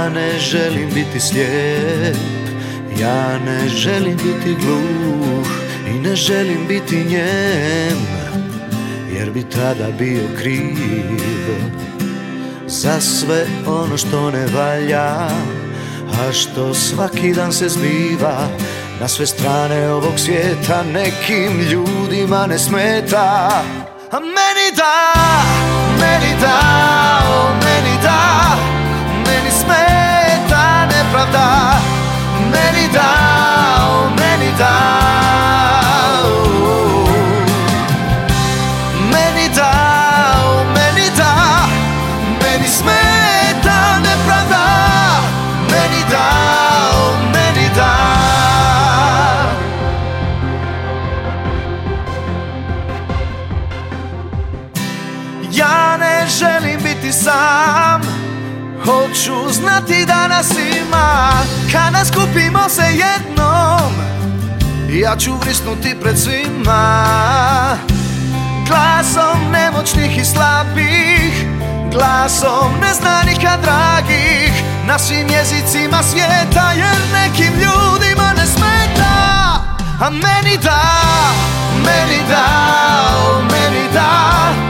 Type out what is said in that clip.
Ja ne želim biti slijep, ja ne želim biti gluh i ne želim biti njem, jer bi tada bio kriv za sve ono što ne valja, a što svaki dan se zbiva na sve strane ovog svijeta. Nekim ljudima ne smeta, a meni da, meni da, o meni da. Meni smeta nepravda, meni da, o meni da. Meni da, o meni da. Meni smeta nepravda, meni da, o meni da. Ja ne želim biti sam, hoću znati da nas ima. Kada skupimo se jednom, ja ću vrisnuti pred svima. Glasom nemoćnih i slabih, glasom neznanih a dragih, na svim jezicima svijeta, jer nekim ljudima ne smeta. A meni da, meni da, o meni da.